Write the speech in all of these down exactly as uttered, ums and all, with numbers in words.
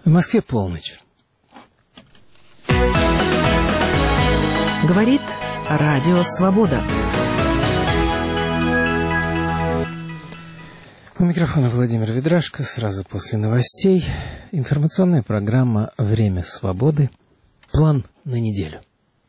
Москве полночь. Говорит Радио Свобода. У микрофона Владимир Ведрашко. Сразу после новостей информационная программа «Время свободы». План на неделю.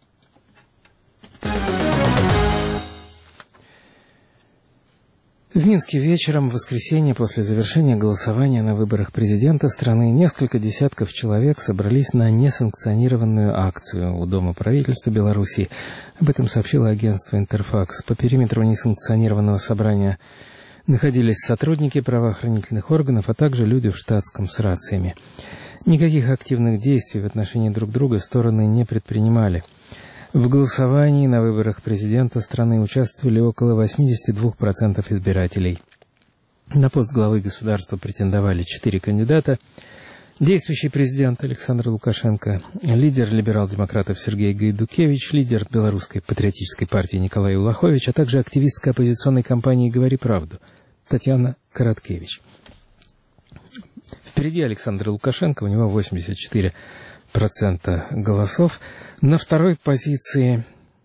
В Минске вечером в воскресенье после завершения голосования на выборах президента страны несколько десятков человек собрались на несанкционированную акцию у Дома правительства Беларуси. Об этом сообщило агентство «Интерфакс». По периметру несанкционированного собрания находились сотрудники правоохранительных органов, а также люди в штатском с рациями. Никаких активных действий в отношении друг друга стороны не предпринимали. В голосовании на выборах президента страны участвовали около восемьдесят два процента избирателей. На пост главы государства претендовали четыре кандидата. Действующий президент Александр Лукашенко, лидер либерал-демократов Сергей Гайдукевич, лидер Белорусской патриотической партии Николай Улахович, а также активистка оппозиционной кампании «Говори правду» Татьяна Короткевич. Впереди Александр Лукашенко, у него восемьдесят четыре процента голосов. На второй позиции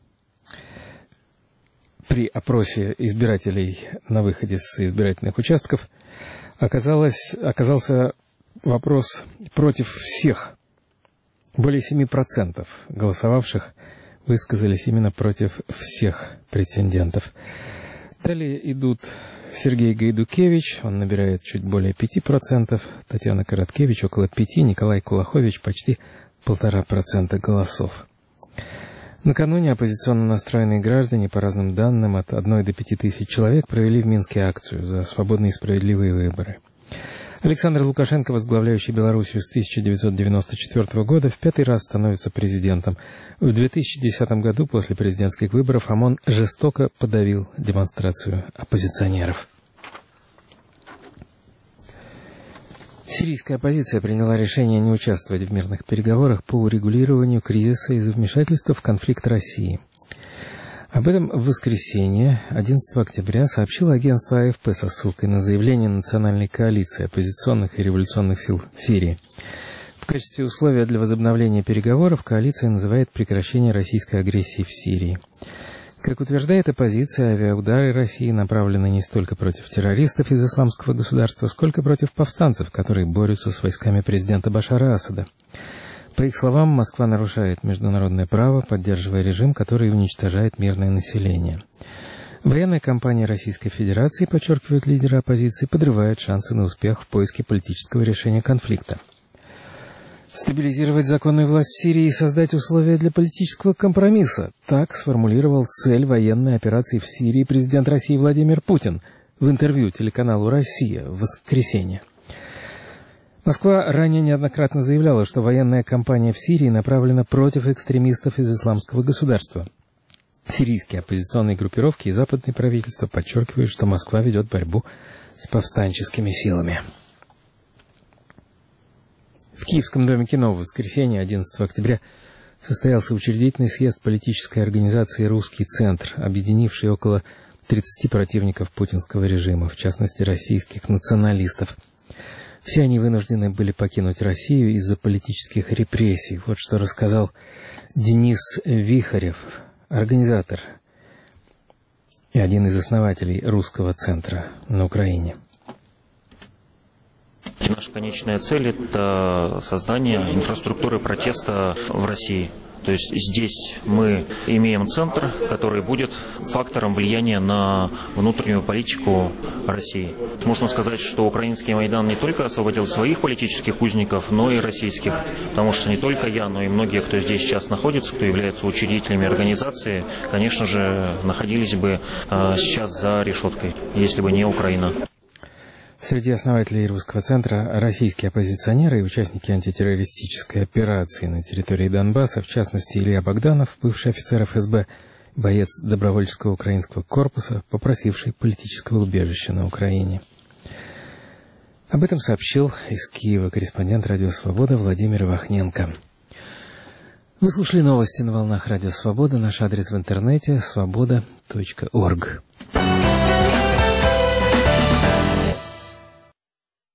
при опросе избирателей на выходе с избирательных участков оказалось, оказался вопрос против всех. Более семи процентов голосовавших высказались именно против всех претендентов. Далее идут Сергей Гайдукевич, он набирает чуть более пяти процентов, Татьяна Короткевич около пяти процентов, Николай Кулахович почти полтора процента голосов. Накануне оппозиционно настроенные граждане, по разным данным, от одной до пяти тысяч человек провели в Минске акцию за свободные и справедливые выборы. Александр Лукашенко, возглавляющий Белоруссию с тысяча девятьсот девяносто четвёртого года, в пятый раз становится президентом. В две тысячи десятом году, после президентских выборов, ОМОН жестоко подавил демонстрацию оппозиционеров. Сирийская оппозиция приняла решение не участвовать в мирных переговорах по урегулированию кризиса из-за вмешательства в конфликт России. Об этом в воскресенье, одиннадцатого октября, сообщило агентство А Эф Пэ со ссылкой на заявление Национальной коалиции оппозиционных и революционных сил Сирии. В качестве условия для возобновления переговоров коалиция называет прекращение российской агрессии в Сирии. Как утверждает оппозиция, авиаудары России направлены не столько против террористов из исламского государства, сколько против повстанцев, которые борются с войсками президента Башара Асада. По их словам, Москва нарушает международное право, поддерживая режим, который уничтожает мирное население. Военная кампания Российской Федерации, подчеркивают лидеры оппозиции, подрывает шансы на успех в поиске политического решения конфликта. Стабилизировать законную власть в Сирии и создать условия для политического компромисса. Так сформулировал цель военной операции в Сирии президент России Владимир Путин в интервью телеканалу «Россия» в воскресенье. Москва ранее неоднократно заявляла, что военная кампания в Сирии направлена против экстремистов из исламского государства. Сирийские оппозиционные группировки и западные правительства подчеркивают, что Москва ведет борьбу с повстанческими силами. В Киевском доме кино в воскресенье, одиннадцатого октября, состоялся учредительный съезд политической организации «Русский центр», объединивший около тридцати противников путинского режима, в частности российских националистов. Все они вынуждены были покинуть Россию из-за политических репрессий. Вот что рассказал Денис Вихарев, организатор и один из основателей «Русского центра» на Украине. Наша конечная цель – это создание инфраструктуры протеста в России. То есть здесь мы имеем центр, который будет фактором влияния на внутреннюю политику России. Можно сказать, что украинский Майдан не только освободил своих политических узников, но и российских. Потому что не только я, но и многие, кто здесь сейчас находится, кто является учредителями организации, конечно же, находились бы сейчас за решеткой, если бы не Украина. Среди основателей Русского центра российские оппозиционеры и участники антитеррористической операции на территории Донбасса, в частности Илья Богданов, бывший офицер Эф Эс Бэ, боец добровольческого украинского корпуса, попросивший политического убежища на Украине. Об этом сообщил из Киева корреспондент «Радио Свобода» Владимир Вахненко. Вы слушали новости на волнах «Радио Свобода». Наш адрес в интернете – свобода точка орг.